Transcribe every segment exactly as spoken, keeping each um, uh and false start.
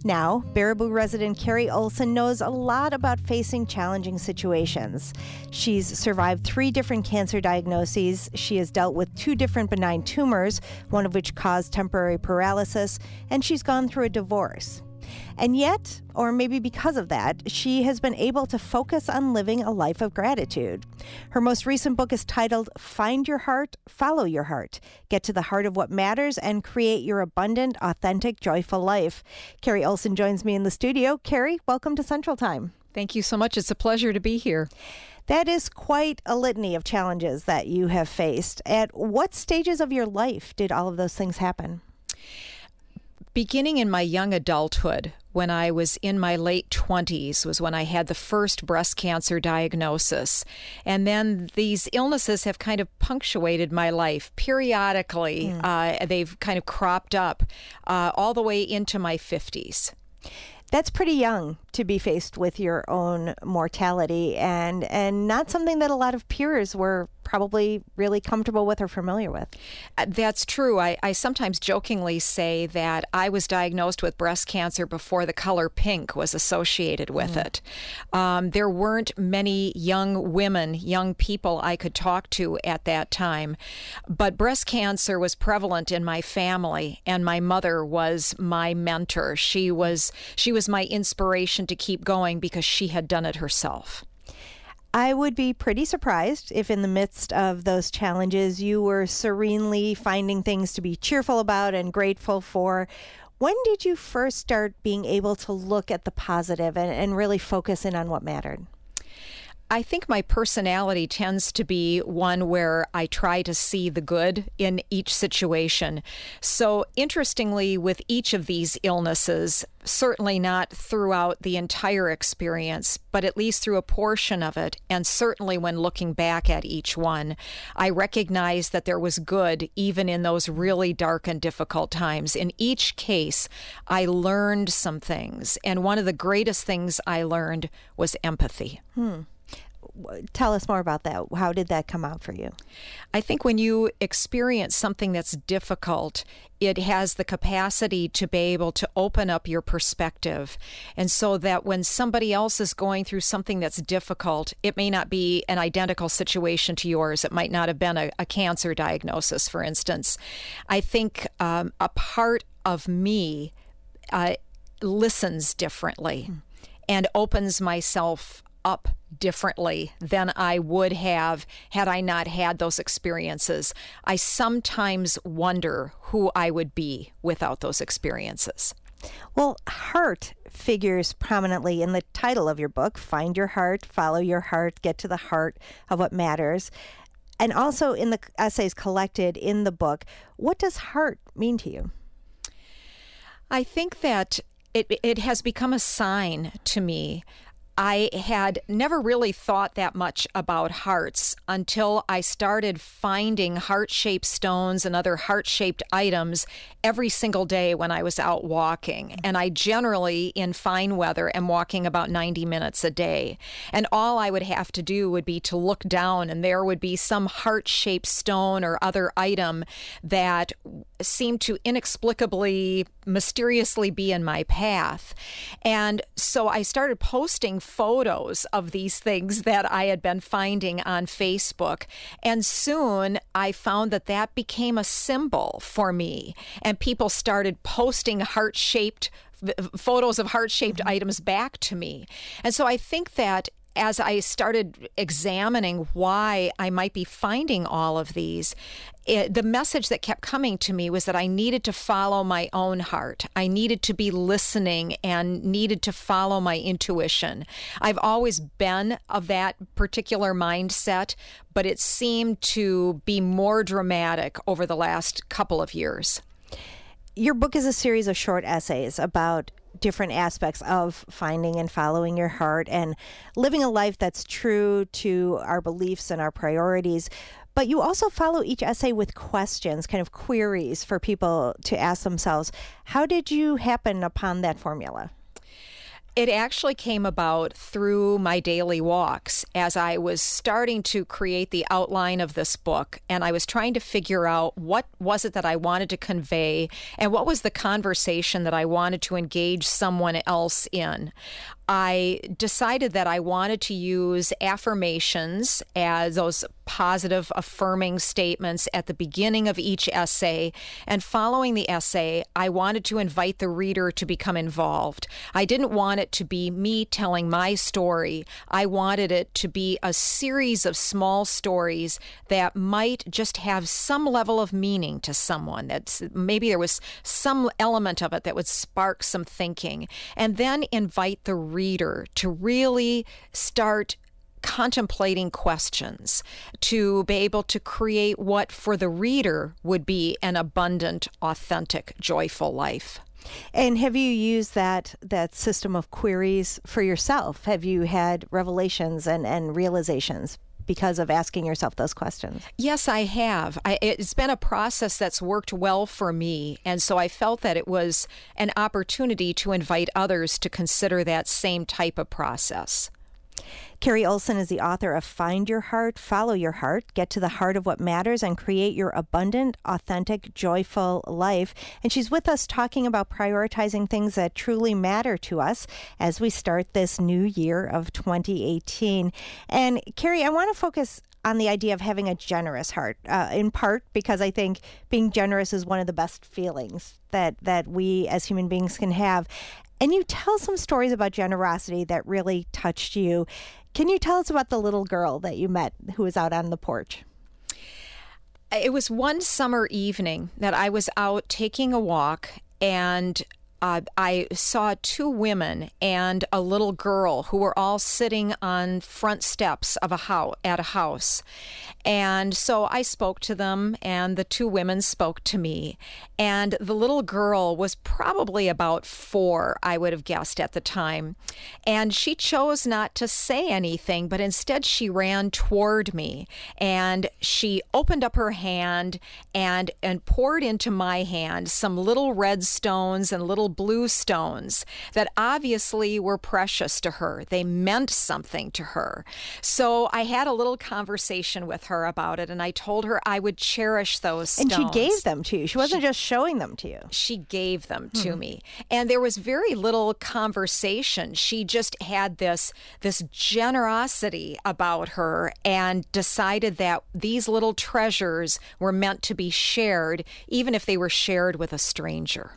Now, Baraboo resident Carrie Olson knows a lot about facing challenging situations. She's survived three different cancer diagnoses. She has dealt with two different benign tumors, one of which caused temporary paralysis, and she's gone through a divorce. And yet, or maybe because of that, she has been able to focus on living a life of gratitude. Her most recent book is titled Find Your Heart, Follow Your Heart. Get to the heart of what matters and create your abundant, authentic, joyful life. Carrie Olson joins me in the studio. Carrie, welcome to Central Time. Thank you so much. It's a pleasure to be here. That is quite a litany of challenges that you have faced. At what stages of your life did all of those things happen? Beginning in my young adulthood, when I was in my late twenties, was when I had the first breast cancer diagnosis. And then these illnesses have kind of punctuated my life. Periodically, mm. uh, they've kind of cropped up uh, all the way into my fifties. That's pretty young to be faced with your own mortality, and and not something that a lot of peers were probably really comfortable with or familiar with. Uh, that's true. I, I sometimes jokingly say that I was diagnosed with breast cancer before the color pink was associated with mm. it. Um, there weren't many young women, young people I could talk to at that time, but breast cancer was prevalent in my family, and my mother was my mentor. She was she was my inspiration to keep going because she had done it herself. I would be pretty surprised if in the midst of those challenges you were serenely finding things to be cheerful about and grateful for. When did you first start being able to look at the positive and, and really focus in on what mattered? I think my personality tends to be one where I try to see the good in each situation. So interestingly, with each of these illnesses, certainly not throughout the entire experience, but at least through a portion of it, and certainly when looking back at each one, I recognized that there was good even in those really dark and difficult times. In each case, I learned some things, and one of the greatest things I learned was empathy. Hmm. Tell us more about that. How did that come out for you? I think when you experience something that's difficult, it has the capacity to be able to open up your perspective. And so that when somebody else is going through something that's difficult, it may not be an identical situation to yours. It might not have been a, a cancer diagnosis, for instance. I think um, a part of me uh, listens differently mm. and opens myself up differently than I would have had I not had those experiences. I sometimes wonder who I would be without those experiences. Well, heart figures prominently in the title of your book, Find Your Heart, Follow Your Heart, Get to the Heart of What Matters. And also in the essays collected in the book. What does heart mean to you? I think that it it has become a sign to me. I had never really thought that much about hearts until I started finding heart-shaped stones and other heart-shaped items every single day when I was out walking. And I generally, in fine weather, am walking about ninety minutes a day. And all I would have to do would be to look down, and there would be some heart-shaped stone or other item that seemed to inexplicably, mysteriously be in my path. And so I started posting photos of these things that I had been finding on Facebook. And soon I found that that became a symbol for me. And people started posting heart-shaped photos of heart-shaped mm-hmm. items back to me. And so I think that as I started examining why I might be finding all of these, it, the message that kept coming to me was that I needed to follow my own heart. I needed to be listening and needed to follow my intuition. I've always been of that particular mindset, but it seemed to be more dramatic over the last couple of years. Your book is a series of short essays about different aspects of finding and following your heart and living a life that's true to our beliefs and our priorities. But you also follow each essay with questions, kind of queries for people to ask themselves. How did you happen upon that formula? It actually came about through my daily walks as I was starting to create the outline of this book, and I was trying to figure out what was it that I wanted to convey and what was the conversation that I wanted to engage someone else in. I decided that I wanted to use affirmations as those positive, affirming statements at the beginning of each essay. And following the essay, I wanted to invite the reader to become involved. I didn't want it to be me telling my story. I wanted it to be a series of small stories that might just have some level of meaning to someone. That's maybe there was some element of it that would spark some thinking. And then invite the reader to really start contemplating questions, to be able to create what for the reader would be an abundant, authentic, joyful life. And have you used that that system of queries for yourself? Have you had revelations and, and realizations because of asking yourself those questions? Yes, I have. I, it's been a process that's worked well for me. And so I felt that it was an opportunity to invite others to consider that same type of process. Carrie Olson is the author of Find Your Heart, Follow Your Heart, Get to the Heart of What Matters, and Create Your Abundant, Authentic, Joyful Life. And she's with us talking about prioritizing things that truly matter to us as we start this new year of twenty eighteen. And Carrie, I want to focus on the idea of having a generous heart, uh, in part because I think being generous is one of the best feelings that, that we as human beings can have. And you tell some stories about generosity that really touched you. Can you tell us about the little girl that you met who was out on the porch? It was one summer evening that I was out taking a walk, and Uh, I saw two women and a little girl who were all sitting on front steps of a house at a house. And so I spoke to them, and the two women spoke to me. And the little girl was probably about four, I would have guessed at the time. And she chose not to say anything, but instead she ran toward me, and she opened up her hand and and poured into my hand some little red stones and little blue stones that obviously were precious to her. They meant something to her. So I had a little conversation with her about it, and I told her I would cherish those stones. And she gave them to you. She wasn't she, just showing them to you. She gave them to hmm. me. And there was very little conversation. She just had this, this generosity about her and decided that these little treasures were meant to be shared, even if they were shared with a stranger.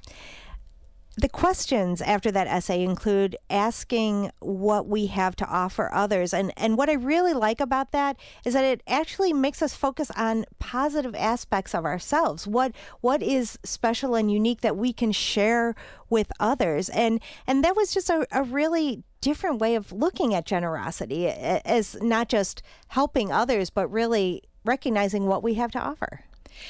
The questions after that essay include asking what we have to offer others. And, and what I really like about that is that it actually makes us focus on positive aspects of ourselves. What what is special and unique that we can share with others? And and that was just a, a really different way of looking at generosity as not just helping others, but really recognizing what we have to offer.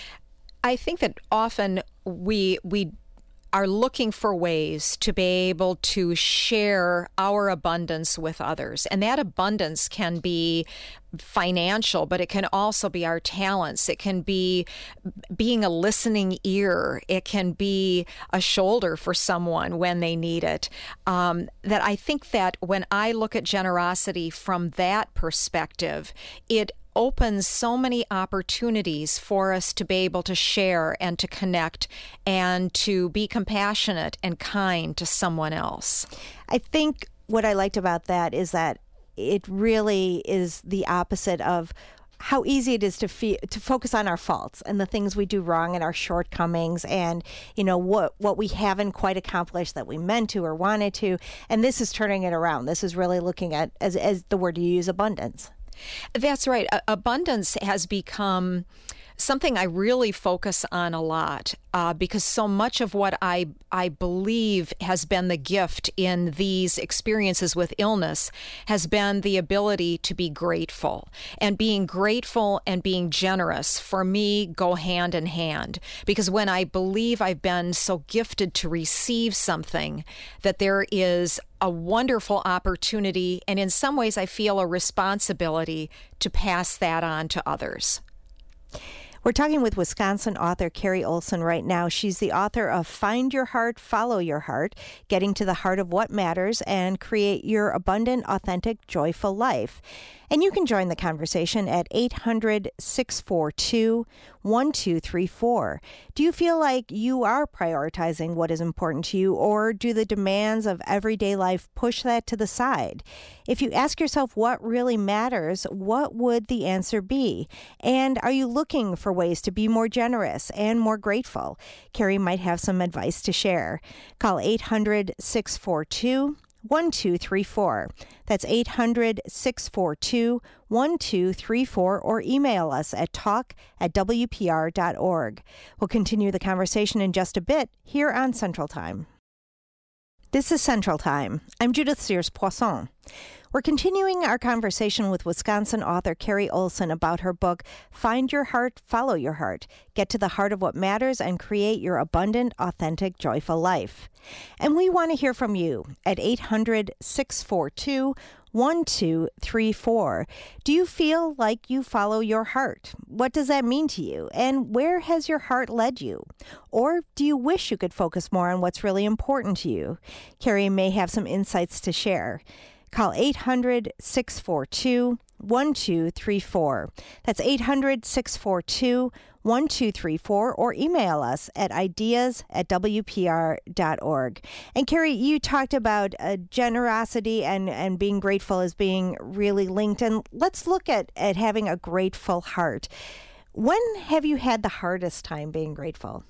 I think that often we we are looking for ways to be able to share our abundance with others. And that abundance can be financial, but it can also be our talents. It can be being a listening ear. It can be a shoulder for someone when they need it. Um, that I think that when I look at generosity from that perspective, it opens so many opportunities for us to be able to share and to connect and to be compassionate and kind to someone else. I think what I liked about that is that it really is the opposite of how easy it is to feel, to focus on our faults and the things we do wrong and our shortcomings and, you know, what what we haven't quite accomplished that we meant to or wanted to. And this is turning it around. This is really looking at, as, as the word you use, abundance. That's right. Abundance has become something I really focus on a lot uh, because so much of what I I believe has been the gift in these experiences with illness has been the ability to be grateful. And being grateful and being generous, for me, go hand in hand. Because when I believe I've been so gifted to receive something, that there is a wonderful opportunity, and in some ways I feel a responsibility to pass that on to others. We're talking with Wisconsin author Carrie Olson right now. She's the author of Find Your Heart, Follow Your Heart, Getting to the Heart of What Matters and Create Your Abundant, Authentic, Joyful Life. And you can join the conversation at eight hundred, six four two, one two three four. Do you feel like you are prioritizing what is important to you, or do the demands of everyday life push that to the side? If you ask yourself what really matters, what would the answer be? And are you looking for ways to be more generous and more grateful? Carrie might have some advice to share. Call eight hundred, six four two, one two three four. That's eight hundred, six four two, one two three four, or email us at talk at w p r dot org. We'll continue the conversation in just a bit here on Central Time. This is Central Time. I'm Judith Sears-Poisson. We're continuing our conversation with Wisconsin author Carrie Olson about her book, Find Your Heart, Follow Your Heart, Get to the Heart of What Matters and Create Your Abundant, Authentic, Joyful Life. And we want to hear from you at eight hundred, six four two, one two three four. Do you feel like you follow your heart? What does that mean to you? And where has your heart led you? Or do you wish you could focus more on what's really important to you? Carrie may have some insights to share. Call eight hundred, six four two, one two three four. That's eight hundred, six four two, one two three four, or email us at ideas at w p r dot org. And Carrie, you talked about uh, generosity and, and being grateful as being really linked. And let's look at, at having a grateful heart. When have you had the hardest time being grateful?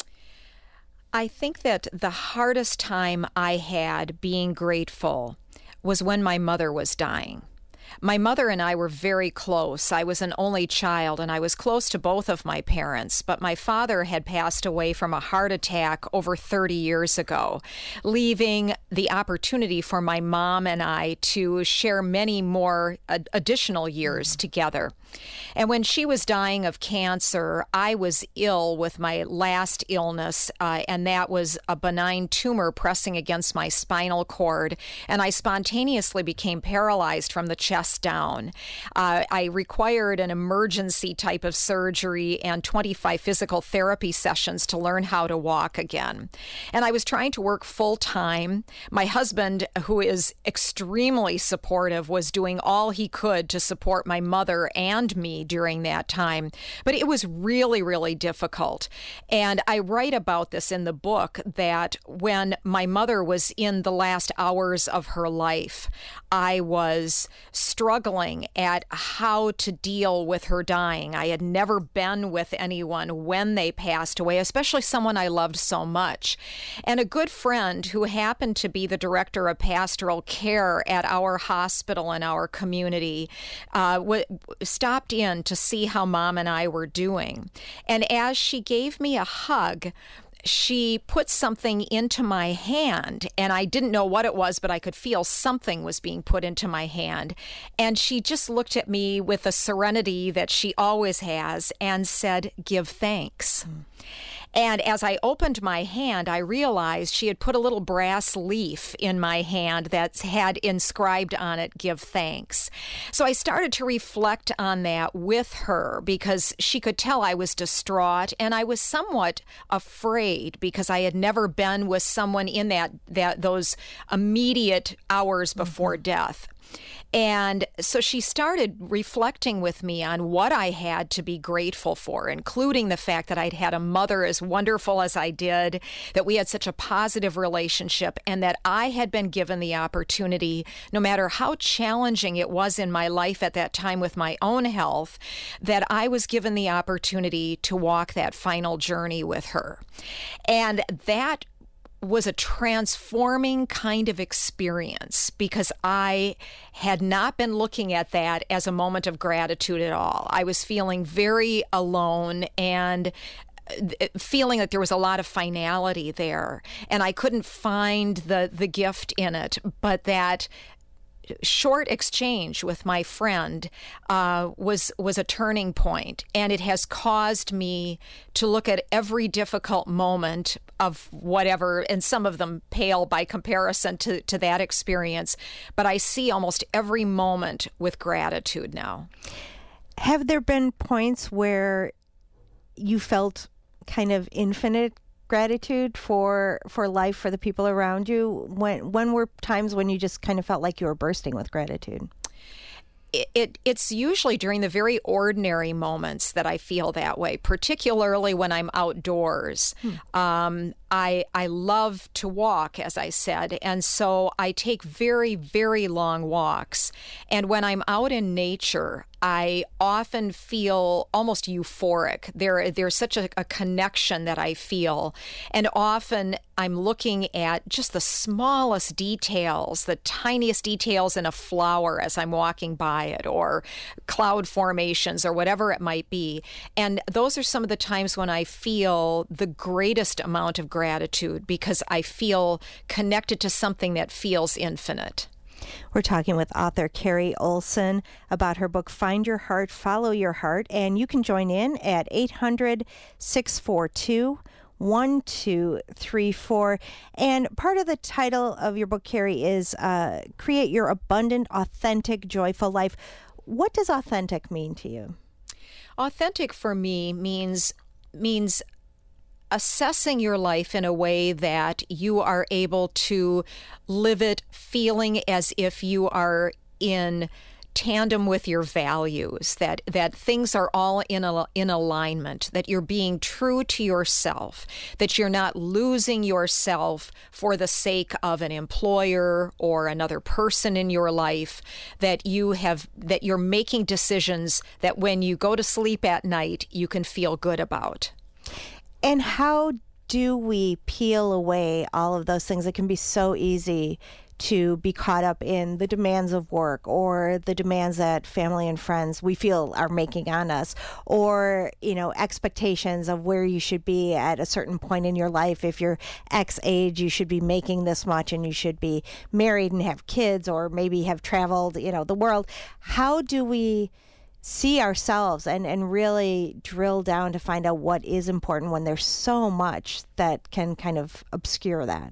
I think that the hardest time I had being grateful was when my mother was dying. My mother and I were very close. I was an only child, and I was close to both of my parents, but my father had passed away from a heart attack over thirty years ago, leaving the opportunity for my mom and I to share many more ad- additional years together. And when she was dying of cancer, I was ill with my last illness, uh, and that was a benign tumor pressing against my spinal cord, and I spontaneously became paralyzed from the chest down. Uh, I required an emergency type of surgery and twenty-five physical therapy sessions to learn how to walk again. And I was trying to work full time. My husband, who is extremely supportive, was doing all he could to support my mother and me during that time. But it was really, really difficult. And I write about this in the book, that when my mother was in the last hours of her life, I was struggling at how to deal with her dying. I had never been with anyone when they passed away, especially someone I loved so much. And a good friend who happened to be the director of pastoral care at our hospital in our community uh, w- stopped in to see how Mom and I were doing. And as she gave me a hug, she put something into my hand, and I didn't know what it was, but I could feel something was being put into my hand. And she just looked at me with a serenity that she always has and said, "Give thanks." Mm. And as I opened my hand, I realized she had put a little brass leaf in my hand that had inscribed on it, "Give thanks." So I started to reflect on that with her, because she could tell I was distraught, and I was somewhat afraid because I had never been with someone in that, that those immediate hours before mm-hmm. death. And so she started reflecting with me on what I had to be grateful for, including the fact that I'd had a mother as wonderful as I did, that we had such a positive relationship, and that I had been given the opportunity, no matter how challenging it was in my life at that time with my own health, that I was given the opportunity to walk that final journey with her. And that was a transforming kind of experience, because I had not been looking at that as a moment of gratitude at all. I was feeling very alone and feeling that there was a lot of finality there, and I couldn't find the the gift in it, but that short exchange with my friend uh, was was a turning point, and it has caused me to look at every difficult moment of whatever, and some of them pale by comparison to, to that experience, but I see almost every moment with gratitude now. Have there been points where you felt kind of infinite gratitude for for life, for the people around you? When when were times when you just kind of felt like you were bursting with gratitude? It, it it's usually during the very ordinary moments that I feel that way, particularly when I'm outdoors. Hmm. Um, I I love to walk, as I said, and so I take very, very long walks. And when I'm out in nature, I often feel almost euphoric. There, there's such a, a connection that I feel. And often I'm looking at just the smallest details, the tiniest details in a flower as I'm walking by it, or cloud formations, or whatever it might be. And those are some of the times when I feel the greatest amount of gratitude, because I feel connected to something that feels infinite. We're talking with author Carrie Olson about her book, Find Your Heart, Follow Your Heart. And you can join in at eight hundred, six four two, one two three four. And part of the title of your book, Carrie, is uh, Create Your Abundant, Authentic, Joyful Life. What does authentic mean to you? Authentic for me means means assessing your life in a way that you are able to live it feeling as if you are in tandem with your values, that that things are all in a, in alignment, that you're being true to yourself, that you're not losing yourself for the sake of an employer or another person in your life, that you have that you're making decisions that when you go to sleep at night, you can feel good about. And how do we peel away all of those things? It can be so easy to be caught up in the demands of work, or the demands that family and friends we feel are making on us, or, you know, expectations of where you should be at a certain point in your life. If you're X age, you should be making this much, and you should be married and have kids, or maybe have traveled, you know, the world. How do we see ourselves and, and really drill down to find out what is important when there's so much that can kind of obscure that?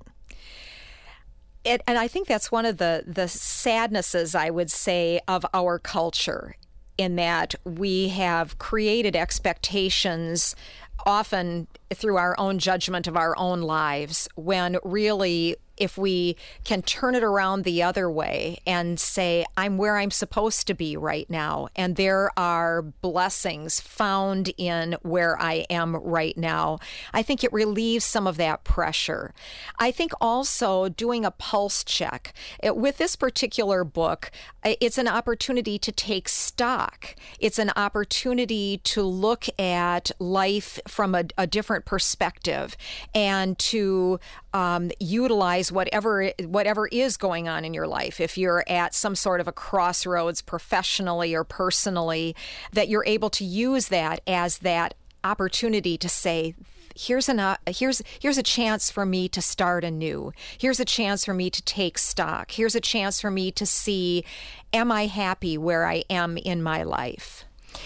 It, and I think that's one of the, the sadnesses, I would say, of our culture, in that we have created expectations often through our own judgment of our own lives, when really, if we can turn it around the other way and say, I'm where I'm supposed to be right now, and there are blessings found in where I am right now, I think it relieves some of that pressure. I think also doing a pulse check. It, with this particular book, it's an opportunity to take stock. It's an opportunity to look at life from a, a different perspective, and to um, utilize whatever whatever is going on in your life. If you're at some sort of a crossroads professionally or personally, that you're able to use that as that opportunity to say, here's an uh, here's here's a chance for me to start anew. Here's a chance for me to take stock. Here's a chance for me to see, am I happy where I am in my life?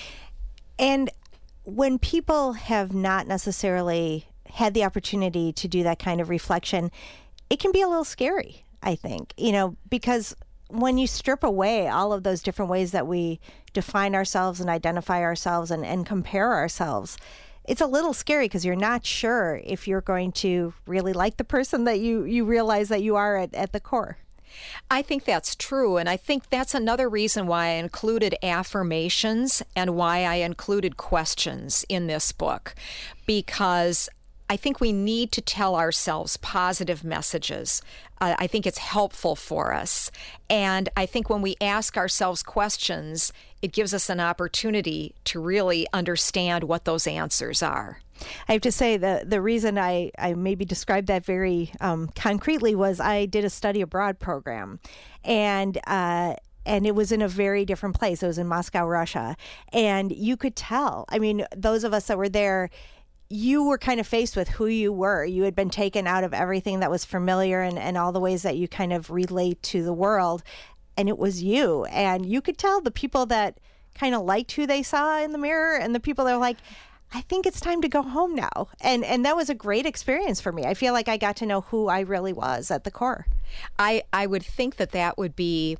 And when people have not necessarily had the opportunity to do that kind of reflection, it can be a little scary, I think, you know, because when you strip away all of those different ways that we define ourselves and identify ourselves and, and compare ourselves, it's a little scary, because you're not sure if you're going to really like the person that you, you realize that you are at, at the core. I think that's true, and I think that's another reason why I included affirmations and why I included questions in this book, because I think we need to tell ourselves positive messages. Uh, I think it's helpful for us. And I think when we ask ourselves questions, it gives us an opportunity to really understand what those answers are. I have to say the the reason I, I maybe described that very um, concretely was I did a study abroad program, and uh, and it was in a very different place. It was in Moscow, Russia, and you could tell. I mean, those of us that were there, you were kind of faced with who you were. You had been taken out of everything that was familiar and, and all the ways that you kind of relate to the world, and it was you. And you could tell the people that kind of liked who they saw in the mirror, and the people that were like, I think it's time to go home now. And and that was a great experience for me. I feel like I got to know who I really was at the core. I, I would think that that would be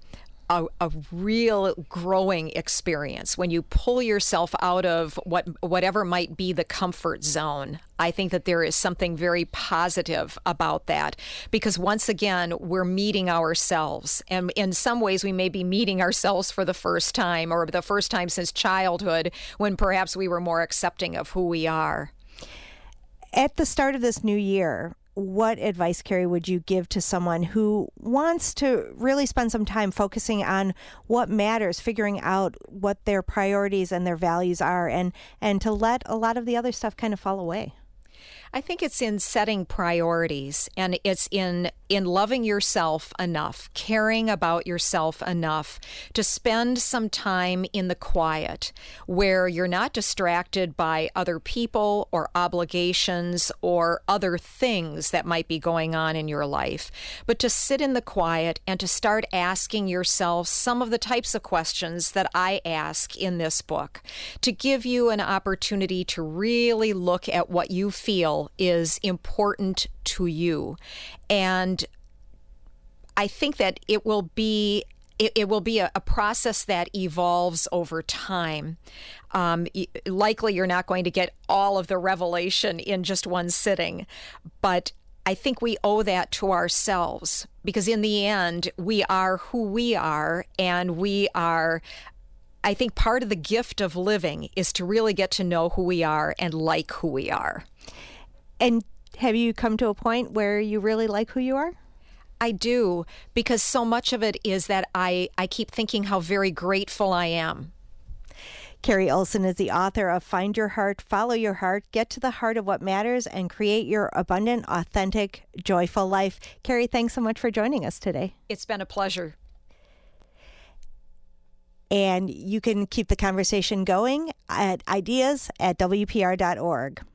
a, a real growing experience when you pull yourself out of what whatever might be the comfort zone. I think that there is something very positive about that, because once again, we're meeting ourselves. And in some ways, we may be meeting ourselves for the first time, or the first time since childhood, when perhaps we were more accepting of who we are. At the start of this new year, what advice, Carrie, would you give to someone who wants to really spend some time focusing on what matters, figuring out what their priorities and their values are, and, and to let a lot of the other stuff kind of fall away? I think it's in setting priorities, and it's in in loving yourself enough, caring about yourself enough to spend some time in the quiet where you're not distracted by other people or obligations or other things that might be going on in your life, but to sit in the quiet and to start asking yourself some of the types of questions that I ask in this book, to give you an opportunity to really look at what you feel is important to you. And I think that it will be it, it will be a, a process that evolves over time. Um, likely you're not going to get all of the revelation in just one sitting, but I think we owe that to ourselves, because in the end, we are who we are, and we are I think part of the gift of living is to really get to know who we are and like who we are. And have you come to a point where you really like who you are? I do, because so much of it is that I, I keep thinking how very grateful I am. Carrie Olson is the author of Find Your Heart, Follow Your Heart, Get to the Heart of What Matters, and Create Your Abundant, Authentic, Joyful Life. Carrie, thanks so much for joining us today. It's been a pleasure. And you can keep the conversation going at ideas at W P R dot org.